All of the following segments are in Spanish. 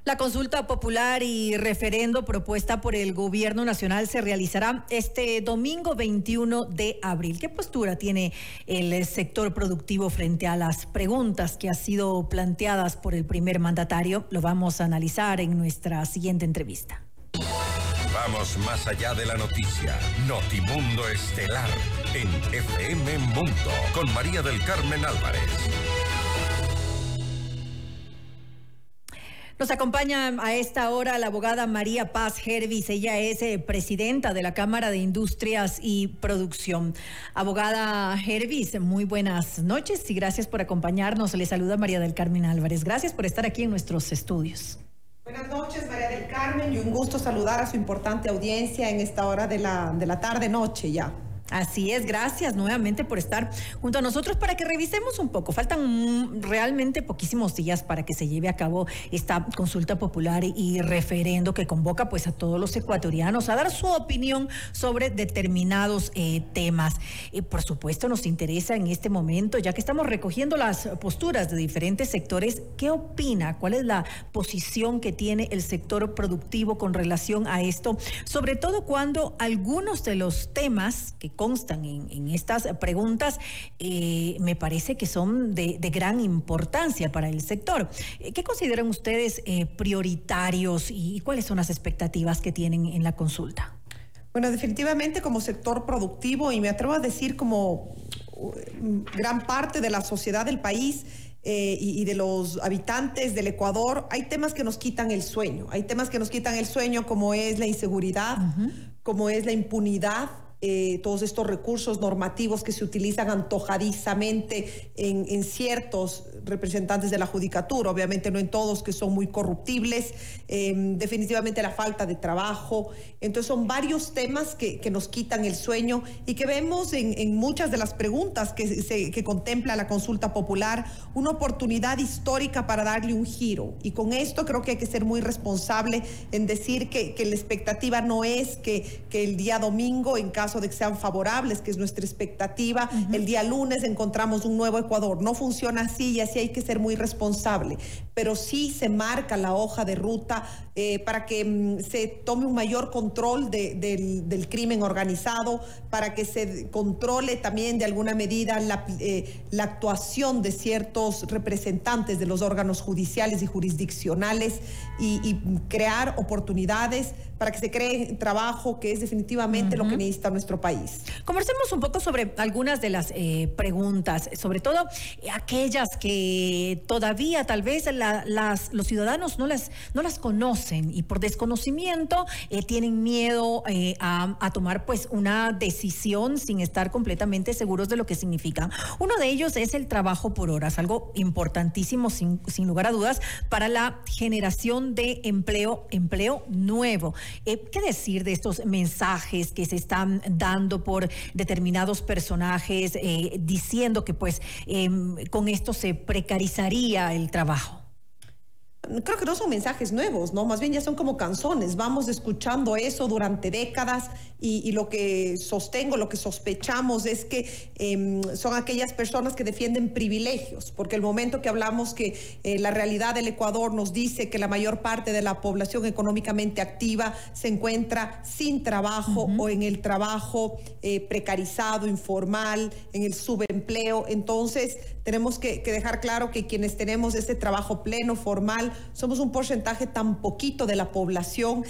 La consulta popular y referendo propuesta por el Gobierno Nacional se realizará este domingo 21 de abril. ¿Qué postura tiene el sector productivo frente a las preguntas que han sido planteadas por el primer mandatario? Lo vamos a analizar en nuestra siguiente entrevista. Vamos más allá de la noticia. Notimundo Estelar en FM Mundo con María del Carmen Álvarez. Nos acompaña a esta hora la abogada María Paz Hervis. Ella es presidenta de la Cámara de Industrias y Producción. Abogada Hervis, muy buenas noches y gracias por acompañarnos. Le saluda María del Carmen Álvarez. Gracias por estar aquí en nuestros estudios. Buenas noches, María del Carmen, y un gusto saludar a su importante audiencia en esta hora de la tarde-noche ya. Así es, gracias nuevamente por estar junto a nosotros para que revisemos un poco. Faltan realmente poquísimos días para que se lleve a cabo esta consulta popular y referendo que convoca pues a todos los ecuatorianos a dar su opinión sobre determinados temas. Por supuesto nos interesa en este momento, ya que estamos recogiendo las posturas de diferentes sectores, ¿qué opina? ¿Cuál es la posición que tiene el sector productivo con relación a esto? Sobre todo cuando algunos de los temas que constan en estas preguntas, me parece que son de gran importancia para el sector. ¿Qué consideran ustedes prioritarios y cuáles son las expectativas que tienen en la consulta? Bueno, definitivamente como sector productivo, y me atrevo a decir como gran parte de la sociedad del país, y de los habitantes del Ecuador, hay temas que nos quitan el sueño. Hay temas que nos quitan el sueño, como es la inseguridad, como es la impunidad, todos estos recursos normativos que se utilizan antojadizamente en ciertos representantes de la judicatura, obviamente no en todos, que son muy corruptibles, definitivamente la falta de trabajo. Entonces son varios temas que nos quitan el sueño y que vemos en muchas de las preguntas que contempla la consulta popular, una oportunidad histórica para darle un giro. Y con esto creo que hay que ser muy responsable en decir que la expectativa no es que el día domingo, en caso de que sean favorables, que es nuestra expectativa, el día lunes encontramos un nuevo Ecuador. No funciona así, y así hay que ser muy responsable. Pero sí se marca la hoja de ruta para que se tome un mayor control del crimen organizado, para que se controle también de alguna medida la actuación de ciertos representantes de los órganos judiciales y jurisdiccionales, y crear oportunidades para que se cree trabajo, que es definitivamente lo que necesita nuestro país. Conversemos un poco sobre algunas de las preguntas, sobre todo aquellas que todavía tal vez los ciudadanos no las conocen, y por desconocimiento tienen miedo a tomar pues una decisión sin estar completamente seguros de lo que significa. Uno de ellos es el trabajo por horas, algo importantísimo sin lugar a dudas para la generación de empleo nuevo. ¿Qué decir de estos mensajes que se están dando por determinados personajes diciendo que pues con esto se precarizaría el trabajo? Creo que no son mensajes nuevos, ¿no? Más bien ya son como canzones. Vamos escuchando eso durante décadas, y lo que sostengo, lo que sospechamos es que son aquellas personas que defienden privilegios, porque el momento que hablamos que la realidad del Ecuador nos dice que la mayor parte de la población económicamente activa se encuentra sin trabajo o en el trabajo precarizado, informal, en el subempleo. Entonces tenemos que dejar claro que quienes tenemos ese trabajo pleno, formal, somos un porcentaje tan poquito de la población,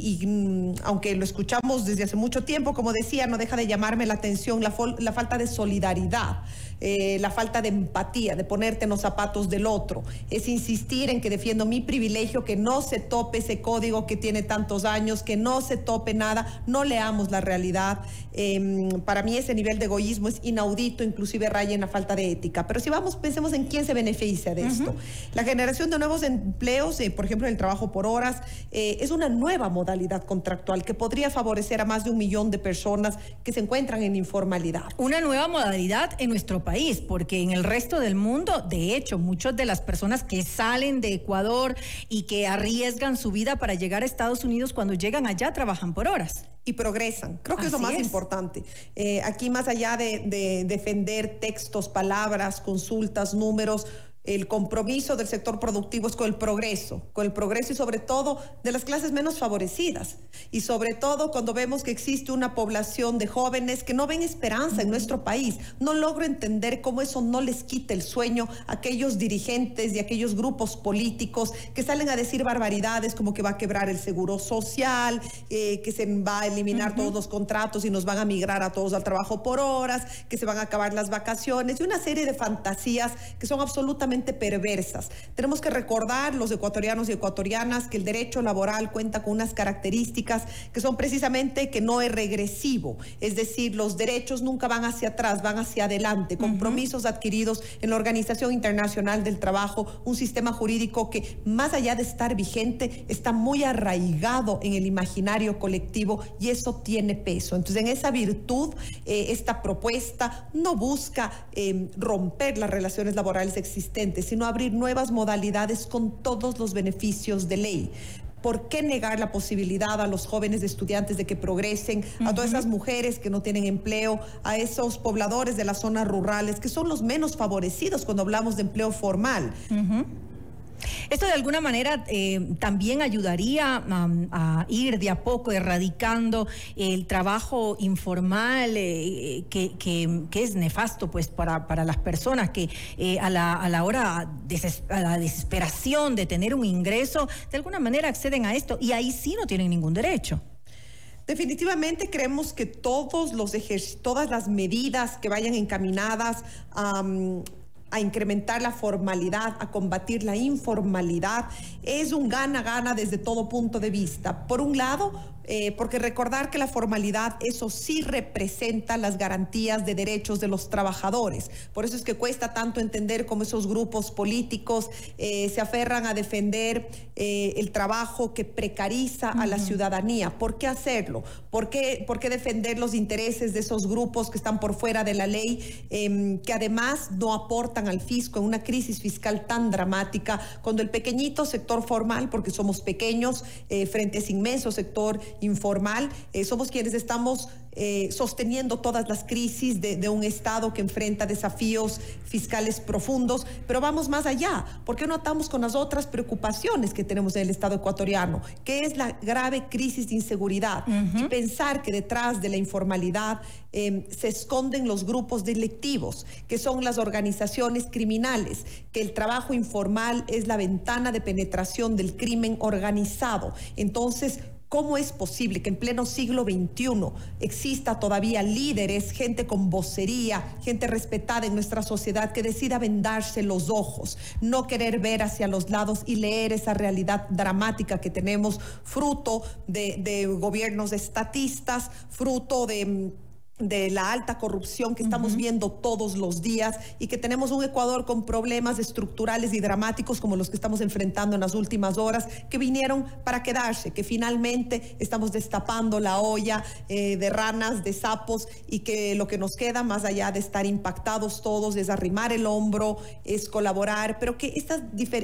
y aunque lo escuchamos desde hace mucho tiempo, como decía, no deja de llamarme la atención la falta de solidaridad, la falta de empatía, de ponerte en los zapatos del otro. Es insistir en que defiendo mi privilegio, que no se tope ese código que tiene tantos años, que no se tope nada, no leamos la realidad. Para mí ese nivel de egoísmo es inaudito, inclusive raya en la falta de ética. Pero si pensemos en quién se beneficia de esto. La generación de nuevos empleos, por ejemplo, el trabajo por horas, es una nueva modalidad contractual que podría favorecer a más de 1 millón de personas que se encuentran en informalidad. Una nueva modalidad en nuestro país, porque en el resto del mundo, de hecho, muchas de las personas que salen de Ecuador y que arriesgan su vida para llegar a Estados Unidos, cuando llegan allá trabajan por horas. Y progresan. Creo que es lo más importante. Aquí, más allá de defender textos, palabras, consultas, números, El compromiso del sector productivo es con el progreso y sobre todo de las clases menos favorecidas. Y sobre todo cuando vemos que existe una población de jóvenes que no ven esperanza en nuestro país. No logro entender cómo eso no les quita el sueño a aquellos dirigentes y aquellos grupos políticos que salen a decir barbaridades como que va a quebrar el seguro social, que se va a eliminar todos los contratos y nos van a migrar a todos al trabajo por horas, que se van a acabar las vacaciones y una serie de fantasías que son absolutamente perversas. Tenemos que recordar, los ecuatorianos y ecuatorianas, que el derecho laboral cuenta con unas características que son precisamente que no es regresivo, es decir, los derechos nunca van hacia atrás, van hacia adelante, compromisos adquiridos en la Organización Internacional del Trabajo, un sistema jurídico que más allá de estar vigente, está muy arraigado en el imaginario colectivo y eso tiene peso. Entonces, en esa virtud, esta propuesta no busca romper las relaciones laborales existentes, sino abrir nuevas modalidades con todos los beneficios de ley. ¿Por qué negar la posibilidad a los jóvenes estudiantes de que progresen, a todas esas mujeres que no tienen empleo, a esos pobladores de las zonas rurales, que son los menos favorecidos cuando hablamos de empleo formal? Esto de alguna manera también ayudaría a ir de a poco erradicando el trabajo informal que es nefasto pues para las personas que a la hora, a la desesperación de tener un ingreso, de alguna manera acceden a esto y ahí sí no tienen ningún derecho. Definitivamente creemos que todas las medidas que vayan encaminadas a incrementar la formalidad, a combatir la informalidad, es un gana-gana desde todo punto de vista. Por un lado, porque recordar que la formalidad, eso sí representa las garantías de derechos de los trabajadores. Por eso es que cuesta tanto entender cómo esos grupos políticos se aferran a defender el trabajo que precariza a la ciudadanía. ¿Por qué hacerlo? ¿Por qué defender los intereses de esos grupos que están por fuera de la ley, que además no aportan al fisco en una crisis fiscal tan dramática, cuando el pequeñito sector formal, porque somos pequeños frente a ese inmenso sector informal, somos quienes estamos sosteniendo todas las crisis de un Estado que enfrenta desafíos fiscales profundos, pero vamos más allá. ¿Por qué no atamos con las otras preocupaciones que tenemos en el Estado ecuatoriano, que es la grave crisis de inseguridad? Y pensar que detrás de la informalidad se esconden los grupos delictivos, que son las organizaciones criminales, que el trabajo informal es la ventana de penetración del crimen organizado. Entonces, ¿cómo es posible que en pleno siglo XXI exista todavía líderes, gente con vocería, gente respetada en nuestra sociedad que decida vendarse los ojos, no querer ver hacia los lados y leer esa realidad dramática que tenemos, fruto de gobiernos estatistas, fruto de la alta corrupción que estamos viendo todos los días y que tenemos un Ecuador con problemas estructurales y dramáticos como los que estamos enfrentando en las últimas horas, que vinieron para quedarse, que finalmente estamos destapando la olla de ranas, de sapos, y que lo que nos queda, más allá de estar impactados todos, es arrimar el hombro, es colaborar, pero que estas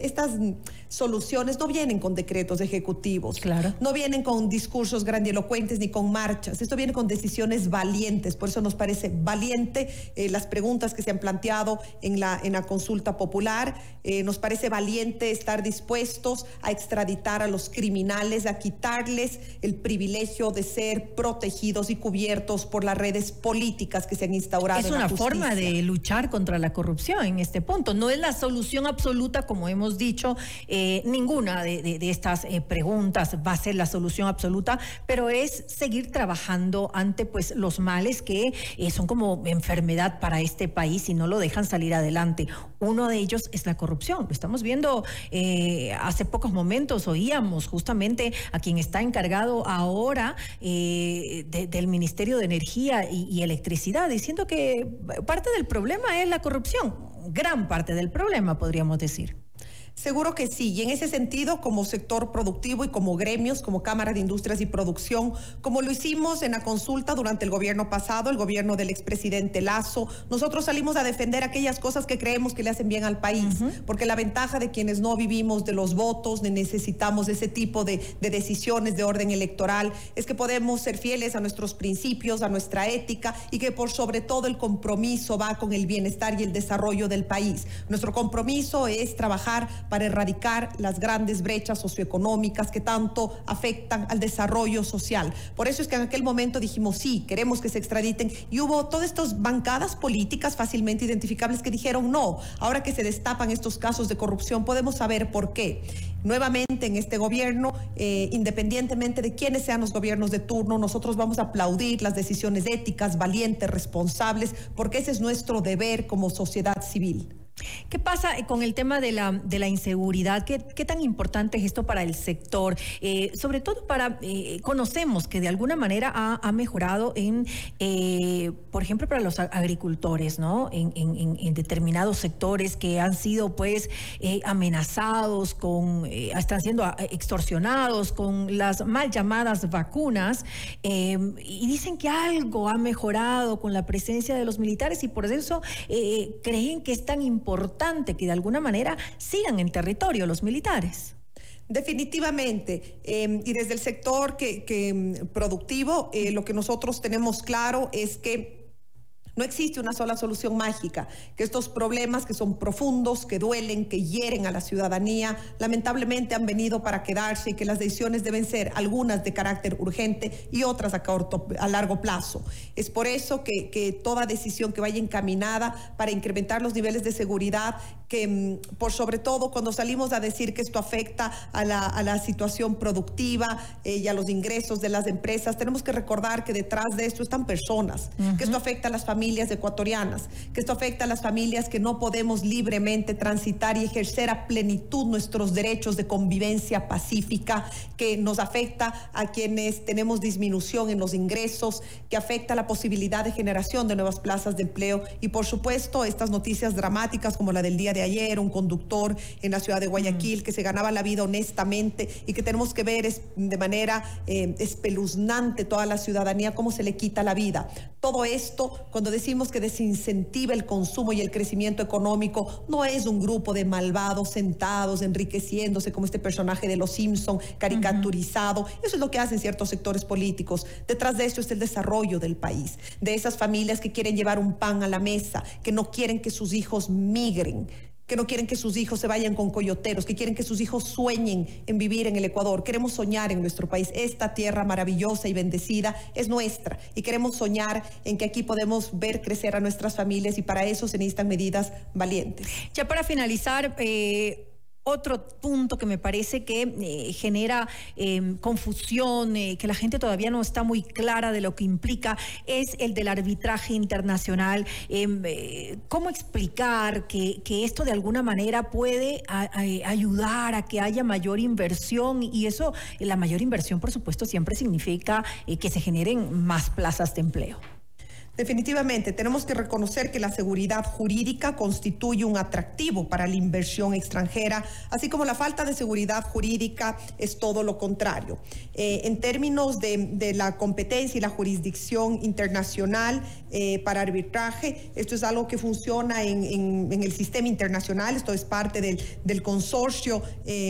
soluciones no vienen con decretos ejecutivos, claro, no vienen con discursos grandilocuentes ni con marchas, esto viene con decisiones valientes. Por eso nos parece valiente las preguntas que se han planteado en la consulta popular. Nos parece valiente estar dispuestos a extraditar a los criminales, a quitarles el privilegio de ser protegidos y cubiertos por las redes políticas que se han instaurado en la justicia. Es una forma de luchar contra la corrupción en este punto. No es la solución absoluta, como hemos dicho, ninguna de estas preguntas va a ser la solución absoluta, pero es seguir trabajando ante pues los males que son como enfermedad para este país y no lo dejan salir adelante. Uno de ellos es la corrupción. Lo estamos viendo hace pocos momentos, oíamos justamente a quien está encargado ahora del Ministerio de Energía y Electricidad, diciendo que parte del problema es la corrupción. Gran parte del problema, podríamos decir. Seguro que sí, y en ese sentido, como sector productivo y como gremios, como Cámara de Industrias y Producción, como lo hicimos en la consulta durante el gobierno pasado, el gobierno del expresidente Lasso, nosotros salimos a defender aquellas cosas que creemos que le hacen bien al país, porque la ventaja de quienes no vivimos de los votos, necesitamos ese tipo de decisiones de orden electoral, es que podemos ser fieles a nuestros principios, a nuestra ética, y que por sobre todo el compromiso va con el bienestar y el desarrollo del país. Nuestro compromiso es trabajar para erradicar las grandes brechas socioeconómicas que tanto afectan al desarrollo social. Por eso es que en aquel momento dijimos, sí, queremos que se extraditen, y hubo todas estas bancadas políticas fácilmente identificables que dijeron, no, ahora que se destapan estos casos de corrupción podemos saber por qué. Nuevamente en este gobierno, independientemente de quiénes sean los gobiernos de turno, nosotros vamos a aplaudir las decisiones éticas, valientes, responsables, porque ese es nuestro deber como sociedad civil. ¿Qué pasa con el tema de la inseguridad? ¿Qué tan importante es esto para el sector? Sobre todo conocemos que de alguna manera ha mejorado por ejemplo, para los agricultores, ¿no? En determinados sectores que han sido pues amenazados están siendo extorsionados con las mal llamadas vacunas, y dicen que algo ha mejorado con la presencia de los militares, y por eso creen que es tan importante que de alguna manera sigan en territorio los militares. Definitivamente, y desde el sector productivo, lo que nosotros tenemos claro es que no existe una sola solución mágica, que estos problemas que son profundos, que duelen, que hieren a la ciudadanía, lamentablemente han venido para quedarse, y que las decisiones deben ser algunas de carácter urgente y otras a largo plazo. Es por eso que toda decisión que vaya encaminada para incrementar los niveles de seguridad, que por sobre todo cuando salimos a decir que esto afecta a la situación productiva y a los ingresos de las empresas, tenemos que recordar que detrás de esto están personas, que esto afecta a las familias ecuatorianas, que esto afecta a las familias que no podemos libremente transitar y ejercer a plenitud nuestros derechos de convivencia pacífica, que nos afecta a quienes tenemos disminución en los ingresos, que afecta la posibilidad de generación de nuevas plazas de empleo, y por supuesto estas noticias dramáticas como la del día de ayer, un conductor en la ciudad de Guayaquil que se ganaba la vida honestamente, y que tenemos que ver de manera espeluznante toda la ciudadanía cómo se le quita la vida. Todo esto, cuando decimos que desincentiva el consumo y el crecimiento económico, no es un grupo de malvados sentados enriqueciéndose como este personaje de Los Simpson caricaturizado. Eso es lo que hacen ciertos sectores políticos. Detrás de esto está el desarrollo del país, de esas familias que quieren llevar un pan a la mesa, que no quieren que sus hijos migren, que no quieren que sus hijos se vayan con coyoteros, que quieren que sus hijos sueñen en vivir en el Ecuador. Queremos soñar en nuestro país. Esta tierra maravillosa y bendecida es nuestra, y queremos soñar en que aquí podemos ver crecer a nuestras familias, y para eso se necesitan medidas valientes. Ya para finalizar, otro punto que me parece que genera confusión, que la gente todavía no está muy clara de lo que implica, es el del arbitraje internacional. ¿Cómo explicar que esto de alguna manera puede ayudar a que haya mayor inversión? Y eso, la mayor inversión, por supuesto, siempre significa que se generen más plazas de empleo. Definitivamente, tenemos que reconocer que la seguridad jurídica constituye un atractivo para la inversión extranjera, así como la falta de seguridad jurídica es todo lo contrario. En términos de la competencia y la jurisdicción internacional para arbitraje, esto es algo que funciona en el sistema internacional. Esto es parte del consorcio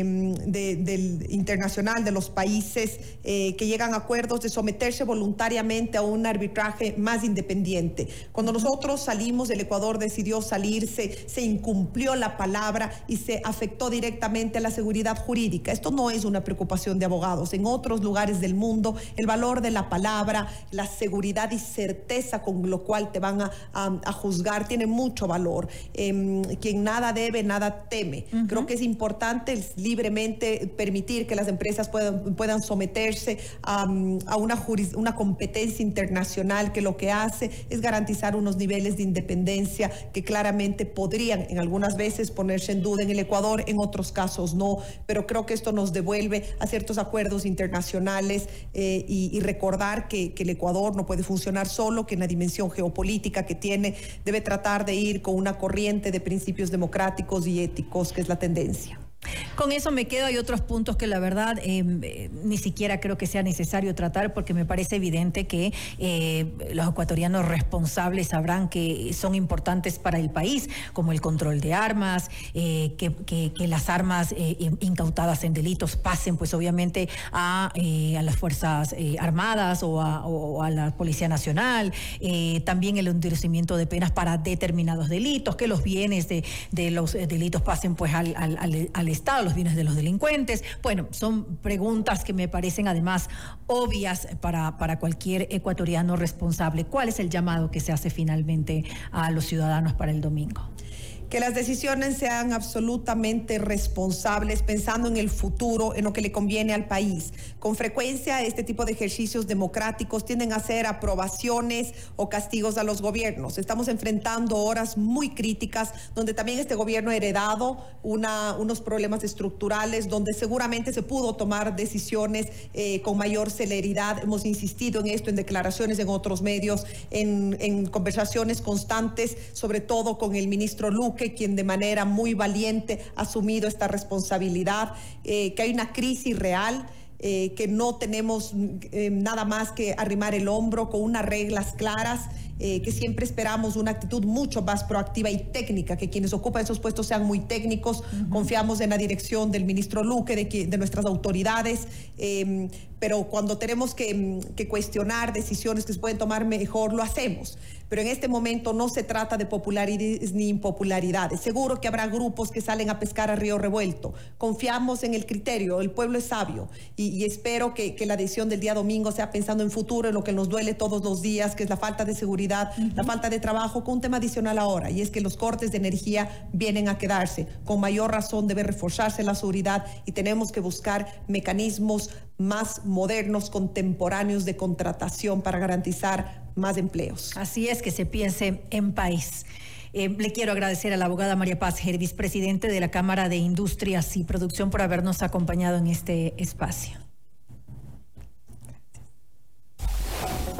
del internacional de los países que llegan a acuerdos de someterse voluntariamente a un arbitraje más independiente. Cuando nosotros salimos, el Ecuador decidió salirse, se incumplió la palabra y se afectó directamente a la seguridad jurídica. Esto no es una preocupación de abogados. En otros lugares del mundo, el valor de la palabra, la seguridad y certeza con lo cual te van a juzgar tiene mucho valor. Quien nada debe, nada teme. Creo que es importante libremente permitir que las empresas puedan someterse a una competencia internacional que lo que hace es garantizar unos niveles de independencia que claramente podrían en algunas veces ponerse en duda en el Ecuador, en otros casos no, pero creo que esto nos devuelve a ciertos acuerdos internacionales y recordar que el Ecuador no puede funcionar solo, que en la dimensión geopolítica que tiene debe tratar de ir con una corriente de principios democráticos y éticos, que es la tendencia. Con eso me quedo. Hay otros puntos que la verdad ni siquiera creo que sea necesario tratar, porque me parece evidente que los ecuatorianos responsables sabrán que son importantes para el país, como el control de armas, que las armas incautadas en delitos pasen pues obviamente a las Fuerzas Armadas o a la Policía Nacional, también el endurecimiento de penas para determinados delitos, que los bienes de los delitos pasen pues al Estado, los bienes de los delincuentes. Bueno, son preguntas que me parecen además obvias para cualquier ecuatoriano responsable. ¿Cuál es el llamado que se hace finalmente a los ciudadanos para el domingo? Que las decisiones sean absolutamente responsables, pensando en el futuro, en lo que le conviene al país. Con frecuencia, este tipo de ejercicios democráticos tienden a ser aprobaciones o castigos a los gobiernos. Estamos enfrentando horas muy críticas, donde también este gobierno ha heredado unos problemas estructurales, donde seguramente se pudo tomar decisiones con mayor celeridad. Hemos insistido en esto en declaraciones en otros medios, en conversaciones constantes, sobre todo con el ministro Luque, quien de manera muy valiente ha asumido esta responsabilidad, que hay una crisis real, que no tenemos nada más que arrimar el hombro con unas reglas claras, que siempre esperamos una actitud mucho más proactiva y técnica, que quienes ocupan esos puestos sean muy técnicos. Confiamos en la dirección del ministro Luque, de nuestras autoridades, pero cuando tenemos que cuestionar decisiones que se pueden tomar mejor, lo hacemos. Pero en este momento no se trata de popularidades ni impopularidades. Seguro que habrá grupos que salen a pescar a río revuelto. Confiamos en el criterio, el pueblo es sabio, y espero que la decisión del día domingo sea pensando en futuro, en lo que nos duele todos los días, que es la falta de seguridad, la falta de trabajo, con un tema adicional ahora, y es que los cortes de energía vienen a quedarse. Con mayor razón debe reforzarse la seguridad y tenemos que buscar mecanismos más modernos, contemporáneos de contratación para garantizar más empleos. Así es, que se piense en país. Le quiero agradecer a la abogada María Paz Ger, vicepresidente de la Cámara de Industrias y Producción, por habernos acompañado en este espacio.